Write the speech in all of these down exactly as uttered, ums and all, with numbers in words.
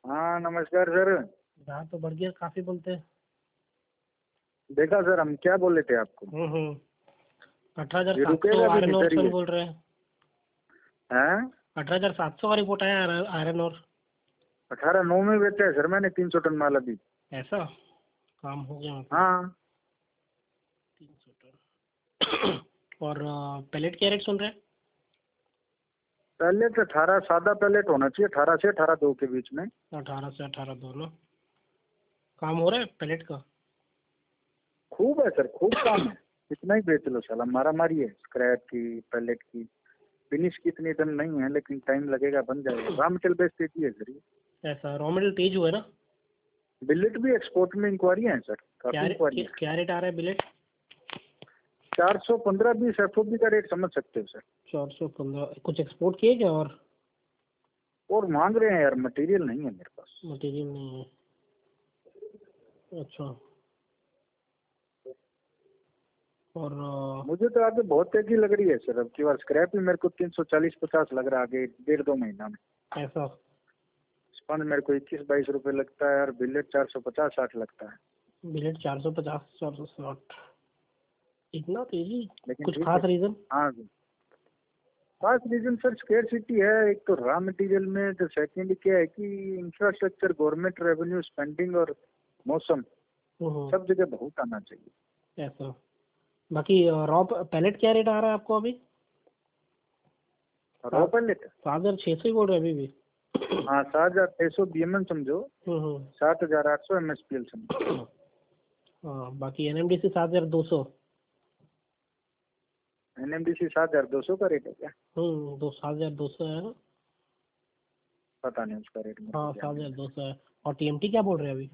हाँ नमस्कार सर। दाम तो बढ़ गया, काफी बोलते हैं। देखा सर, हम क्या बोले थे आपको? हम्म हम्म अठारह हजार ये सात रुकेगा सौ भी आयरन नहीं और सर सन ये। बोल रहे हैं। हैं? अठारह हजार सात सौ का रिपोर्ट आया आयरन और। अठारह नौ में बेचा है सर मैंने तीन सौ टन माल अभी। ऐसा काम हो गया मतलब। हाँ तीन सौ टन और पैलेट क्या रेट सुन रहे हैं? पैलेट अठारह सादा पैलेट होना चाहिए, अठारह से अठारह दो के बीच में। अठारह से अठारह दोनों काम हो रहा है पैलेट का। खूब है सर, खूब काम है। इतना ही बेच लो साला, मारा मारी है स्क्रैप की पैलेट की। फिनिश की इतनी टन नहीं है लेकिन टाइम लगेगा, बन जाएगा। रॉ मटेरियल बेच देती है सर ये। ऐसा रॉ मटेरियल तेज हुआ है ना। बिलेट भी एक्सपोर्ट में इंक्वायरी है सर, क्या काफी इंक्वायरी है। क्या रेट आ रहा है बिलेट? चार सौ पंद्रह बीस एफ ओ बी का रेट समझ सकते हो सर। चार सौ पंद्रह कुछ एक्सपोर्ट किए क्या? और और मांग रहे हैं यार, मटेरियल नहीं है मेरे पास। मटेरियल नहीं है। अच्छा। और अ, मुझे तो आगे बहुत तेजी लग रही है सर। अब की बार स्क्रैप ही मेरे को तीन सौ चालीस पचास लग रहा है आगे डेढ़ दो महीना में। ऐसा स्पंज मेरे को इक्कीस बाईस रुपए लगता है और बिलेट चार सौ पचास साठ लगता है। बिलेट चार सौ पचास चार सौ साठ इतना तेजी? लेकिन कुछ ठीक है। खास रीजन? हाँ जी, खास रीजन सर स्केयर सिटी है एक तो रॉ मटेरियल में। तो सेकेंड क्या है कि इंफ्रास्ट्रक्चर, गवर्नमेंट रेवेन्यू, स्पेंडिंग और मौसम हम्म सब जगह बहुत आना चाहिए। ऐसा। बाकी रॉ पैलेट क्या रेट आ रहा है आपको अभी? रॉ सात पैलेट सात हजार छः सौ ही बोल रहे हैं अभी भी। हाँ सात हजार छह सौ बी एम एम समझो, हम्म हम्म सात हजार आठ सौ एम एस पी एल समझो। हाँ बाकी एन एम डी सी सात हजार दो सौ। एन एम डी सी सात हजार दो सौ का रेट है क्या? हम्म दो सात हजार दो सौ है ना। पता नहीं उसका रेट मेरे को हाँ ध्यान सात नहीं हजार है। दो सौ है। और टी एम टी क्या बोल रहे हैं अभी?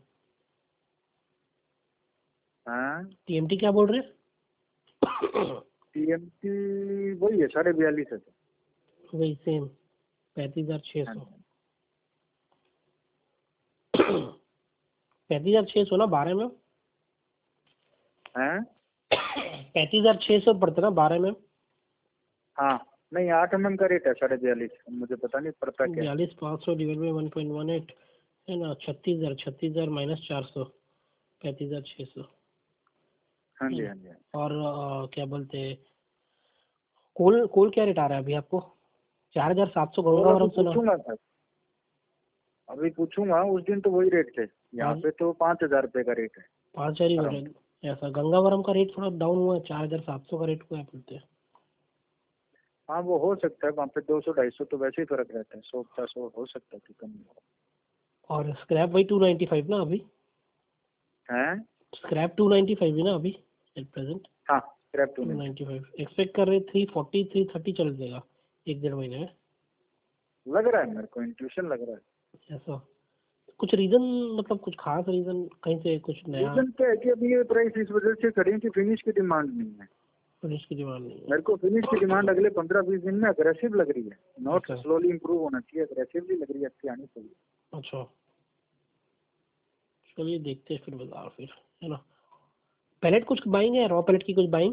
हाँ टी एम टी क्या बोल रहे हैं? टी एम टी वही है, साढ़े बयालीस है। वही सेम पैंतीस हजार छः हाँ सौ। जी। पैंतीस हजार छः सौ ना बारह में। हैं? पैंतीस हजार छः सौ पड़ते ना बारह में। हाँ नहीं, आठ एम एम का रेट है साढ़े बयालीस। मुझे पता नहीं पड़ता क्या है। बयालीस पाँच सौ divide by one point one eight है ना। छत्तीस हजार छत्तीस हजार माइनस चार सौ पैंतीस हजार छः सौ हाँ है जी ना। हाँ जी हाँ। और अ, क्या बोलते हैं कोल कोल क्या रेट आ रहा है अभी आपको? चार हजार सात सौ और अभी गंगावरम सुना। पूछूंगा सर, अभी पूछूंगा। उस दिन तो वही रेट थे, यहाँ पाँच पे तो पाँच हजार रुपये का रेट है पाँच हजार ही बोल रहे अराउंड। हैं। ऐसा गंगावरम का रेट थोड़ा डाउन हुआ है, चार हजार सात सौ का रेट हुआ है बोलते हैं। हाँ वो हो सकता है, वहाँ पे दो सौ ढाई सौ तो वैसे ही फर्क रहता है। सौ पचास सौ हो सकता है कि कम हो। और स्क्रैप वही टू नाइन्टी फाइव ना अभी? हैं? स्क्रैप टू नाइन्टी फाइव है ना अभी एट प्रेजेंट। हाँ स्क्रैप टू टू नहीं। नाइन्टी फाइव एक्सपेक्ट कर रहे थ्री फोर्टी थ्री थर्टी चल जाएगा एक डेढ़ महीने में। लग रहा है मेरे को, इंट्यूशन लग रहा है। ऐसा कुछ रीजन मतलब कुछ खास रीजन कहीं से कुछ नया? रीजन क्या है कि अभी ये प्राइस इस वजह से करें कि फिनिश की डिमांड नहीं है। फिनिश की डिमांड नहीं है। मेरे को फिनिश की डिमांड अगले पंद्रह बीस दिन में अग्रेसिव लग रही है। नॉट अच्छा स्लोली इंप्रूव होना चाहिए, अग्रेसिवली लग रही है, अच्छी आनी चाहिए। अच्छा चलिए देखते हैं फिर बाजार फिर है ना। पैलेट कुछ बाइंग है रॉ पैलेट की कुछ बाइंग?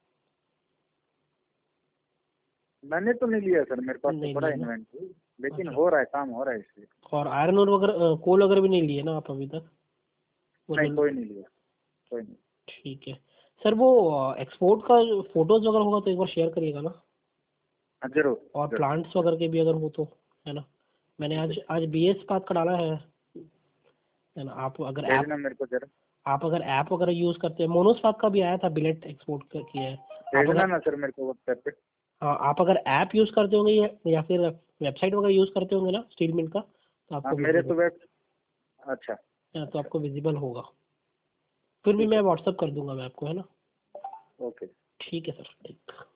मैंने तो नहीं लिया सर, मेरे पास तो नहीं पड़ा लिया ना। इन्वेंटरी, लेकिन अच्छा हो रहा है, काम हो रहा है इसलिए। और आयरन और वगैरह कोल वगैरह भी नहीं लिए ना आप अभी तक? वो नहीं जो कोई नहीं लिया, कोई नहीं। ठीक है सर। वो एक्सपोर्ट का फोटोज वगैरह होगा तो एक बार शेयर करिएगा ना। हाँ जरूर और जरूर। प्लांट्स वगैरह के भी अगर हो तो है ना। मैंने ठीक आज है, आज बी एस पाथ का डाला है है ना। आप अगर ऐप भेजना मेरे को जरा। आप अगर ऐप वगैरह यूज़ करते हैं मोनोस्पाथ का भी आया था बिलेट एक्सपोर्ट कर किया है। आप भेजना अगर ना सर मेरे को व्हाट्सएप पे। हाँ आप अगर ऐप यूज़ करते होंगे या, या फिर वेबसाइट वगैरह यूज़ करते होंगे ना स्टील मिंट का तो हाँ आपको मेरे विजिबल तो वेब। अच्छा है तो अच्छा। आपको विजिबल होगा। फिर भी ठीक मैं है, व्हाट्सअप कर दूंगा मैं आपको है ना। ओके। ठीक है सर ठीक।